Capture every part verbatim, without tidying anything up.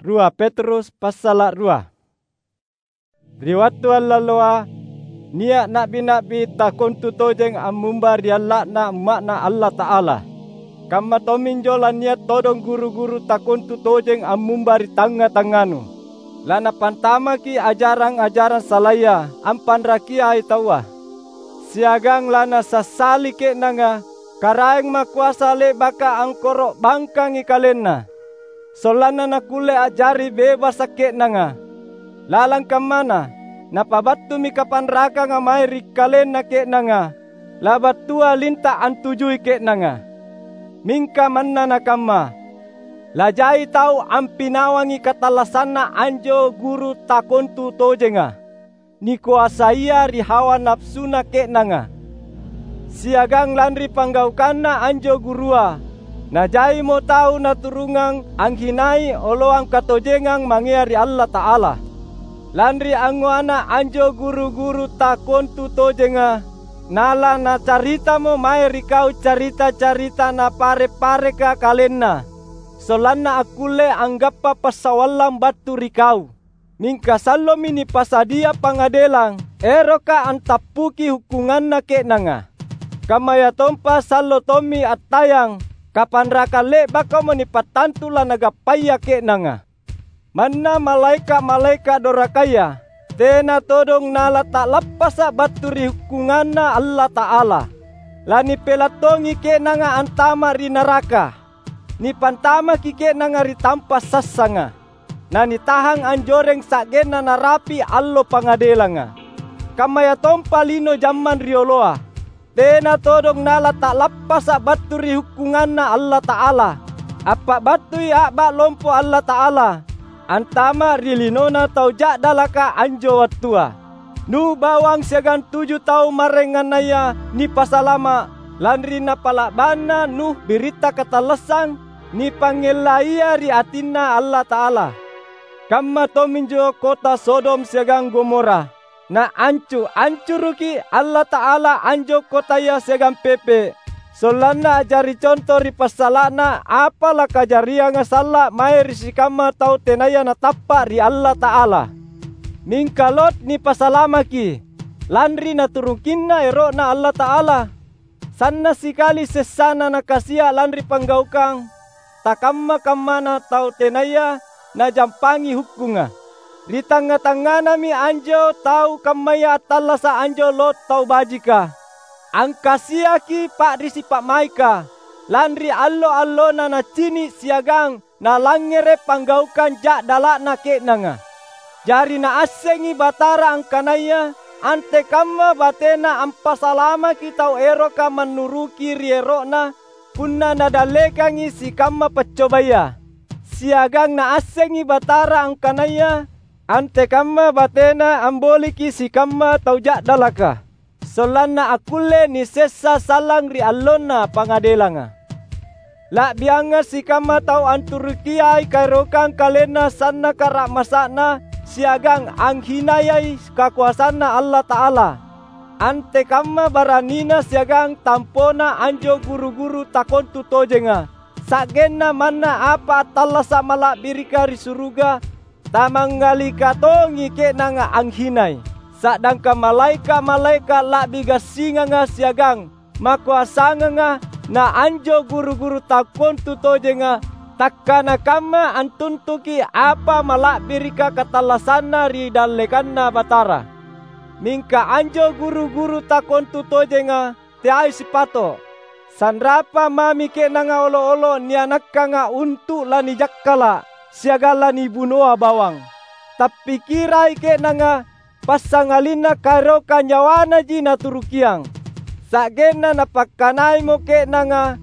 Rua Petrus pasal rua. Riwatu allaloa niat nabi-nabi takon tutojeng amumbar yalla na makna Allah Ta'ala. Kama tominjola niat todong guru-guru takon tutojeng amumbari tanga-tanganu. Lana pantama ki ajarang-ajaran salaya ampan rakia itawa. Siagang lana sasali ke nanga karaeng makuasa le baka angkorok bangkang ikalena. Solana nakule ajari bebas sakit nanga. Lalang kamana napabatu mi kapan raka ngamai rikalen na ke nanga. Labatua linta antujui ke nanga. Mingka manna nakama. Lajai tau ampinawangi katalasana anjo guru takontu tojenga. Nikuasaiya rihawa nafsuna ke nanga. Siagang landri panggaukana anjo gurua. Najai mo tau naturungang anghinai oloang katojengang mangiari Allah Ta'ala. Landri anguana anjo guru-guru takontu tojenga. Nala na carita mo mai rikau carita-carita na pare-pare ka kalena. Solana akule anggapa pasawalang batu rikau. Mingka salom ini pasadia pangadelang. Eroka antapuki hukungan na ke nanga. Kamaya tompa salo tomi atayang. Kapan rakale baka menipatantula nagapaya ke nanga. Mana malaika-malaika dorakaya. Tena todong nala tak lapasa baturi hukunganna Allah Ta'ala. Lani pelatongi ke nanga antama ri neraka. Ni pantama kike nanga ri tampa sasanga. Nani tahang anjoreng sakgena narapi allo pangadelanga. Kamaya tompa lino jaman rioloa. Tena todong nala tak lapasa baturi hukunganna Allah Ta'ala. Apa batui akba lompo Allah Ta'ala. Antama rilinona tau jak dalaka anjo watua. Nu bawang segan tujuh tau marenganaya ni pasalama. Landri na palakbana nu berita katalesang. Ni pangelaya ri atina Allah Ta'ala. Kamma tominjo kota Sodom segang Gomora. Na ancu ancuruki Allah Ta'ala anjo kota ya segan pepe. Solana ajari contoh ri pasalana apalah kajaria ngasala mai risikama tau tenaya na tappa ri Allah Ta'ala. Mingkalot ni pasalamaki. Landri na turungkinna ero na Allah Ta'ala. Sanna sikali sesana na kasia landri panggaukang. Takamma kamana tau tenaya na jampangi hukunga. Di tanga-tangana mi anjo tau kamaya atalasa anjo lot tau bajika. Angkasiaki pak risi pak maika. Landri allo-allo na na cini siagang na langere panggaukan jak dalak na ke nanga. Jari na asengi batara angkanaya. Ante kama batena ampasalama kitau eroka menuruki rierokna. Punna na dalekangi si kama pecobaya. Siagang na asengi batara angkanaya. Ante kama batena amboliki si kama taujak dalaka. Solana akule ni sesa salang ri alona pangadelanga. Lak bianga si kama tau anturukiai kairokang kalena sana karak masakna. Siagang anghinayai kakuasana Allah Ta'ala. Ante kama baranina siagang tampona anjo guru-guru takon tutojenga. Sakgena mana apa talasa malak birika ri suruga. Tamanggali katongi ke nanga anghinai. Sadangka malaika-malaika lak bigasinga nga siagang. Makuasanga nga na anjo guru-guru takon tutojenga. Takkana kama antuntuki apa malak birika katalasana ri dalekanna batara. Mingka anjo guru-guru takon tutojenga tiai sipato. Sanrapa mami ke nanga olo-olo nianakka nga untuk lani jakkala. Siagala ni bunoa bawang. Tapi kirai ke nanga pasangalina karo kanyawana jina turukiang. Sakgena napakkanai mo ke nanga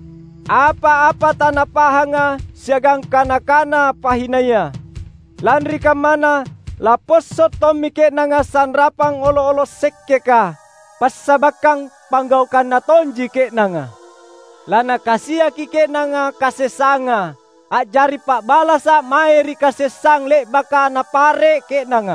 apa-apa tanah pahanga siagang kana-kana pahinaya. Landri kamana laposo tomi ke nanga sanrapang olo-olo sekkeka. Pasabakang panggaukan na tonji ke nanga. Lana kasia ki ke nanga kasesanga. Ajari pak balasa maeri kasesang le baka na pare ke nanga.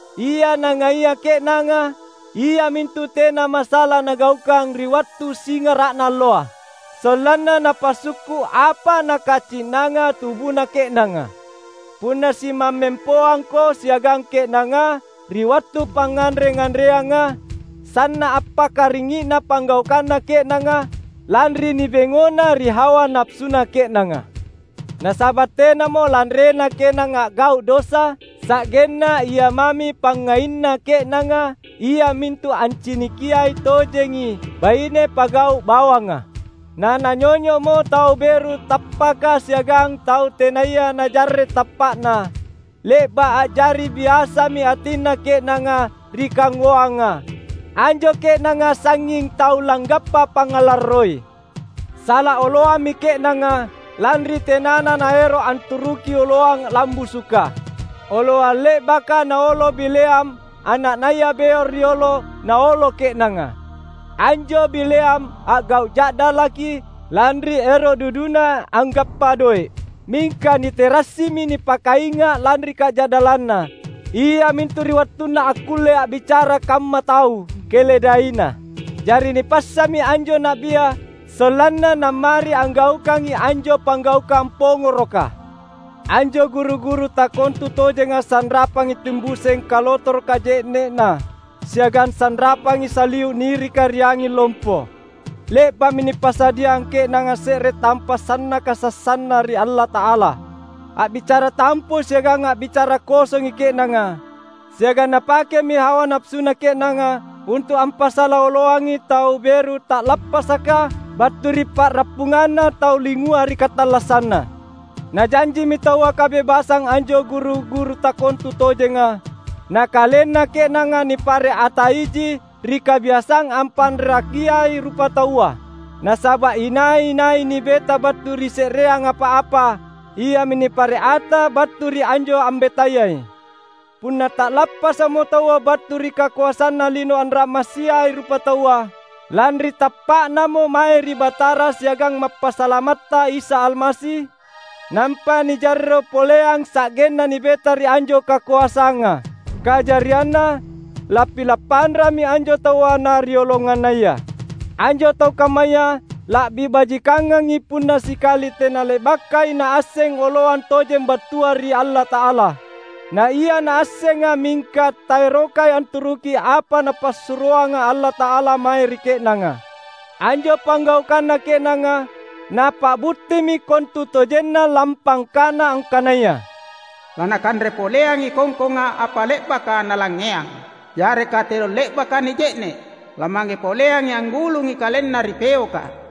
Ia nanga ia ke nanga. Ia mintu tena masalah nagaukang riwatu singa rakna loa. Solana na pasuku apa na kacinanga tubuh na ke nanga. Puna si mamempoang ko siagang ke nanga riwatu pangandre-ngandreanga sanna apa karingi na panggaukana ke nanga lanri ni bengona rihawa napsuna ke nanga. Nasabatena mo lanrena ke nanga gau dosa sakgena ia mami pangainna ke nanga ia mintu ancinikiai tojengi baine pagau bawanga. Na nanyonyo mo tau beru tappaka siagang tau tenaya na jarre tappakna. Leba ajari biasa mi atina ke nanga rikang woanga. Anjo ke nanga sanging tau langgappa pangalarroi. Sala oloa mi ke nanga lanri tenana na ero anturuki oloang lambu suka. Oloa lebaka na olo bileam anak naya beor riolo na olo ke nanga. Anjo bileam agau jada laki landri ero duduna anggap padoi. Mingka ni terasi mini pakainga landri kajadalanna. Ia minturi wattuna akule bicara kamma tau keledaina. Jari ni passami anjo nabia solanna namari anggaukangi anjo panggaukang pongoroka. Anjo guru-guru takontu tojenga sanrapangi timbuseng kalotor kajekne na. Siagan sanrapangi saliu niri kariangi lompo. Lepa mini pasadiang ke nanga sere tanpa sanna kasasanna ri Allah Ta'ala. Ak bicara tampo siagang ak bicara kosong ike nanga. Siagan napake mi hawa napsuna ke nanga. Untuk ampasala oloangi tau beru tak lapasaka. Baturi pak rapungana tau lingua ri katalasana. Na janji mi tawa kabebasang anjo guru-guru takontu tojenga. Na kalena ke nanga ni pare ataiji rika biasang ampan rakiai rupa taua. Na saba inai-inai ni beta baturi sereang apa-apa. Ia mini pare ata baturi anjo ambetayai. Puna tak lapas samo taua baturi kakuasana lino anra masiai rupa taua. Landri tapak namo mai ribatara siagang mapasalamatta Isa Almasih. Nampa ni jarro poleang sakgena ni beta ri anjo kakuasanga. Kajariana lapi lapan rami anjo tawa na riolongan naya. Anjo tau kamaya lakbi bajikanga ngipuna sikali tenale bakai na aseng oloan tojem batua ri Allah Ta'ala. Na iya na asenga mingkat tairokai anturuki apa na pasuruanga Allah Ta'ala mai rike nanga. Anjo panggaukana ke nanga napa buti mi kontu tojenna lampang kana angkanaya. Lana kan repoleang i kongkonga apa lekbaka nalangeang. Yare katero lekbaka ni jekne. Lamange poleang yang gulung i kalenna ripeo ka.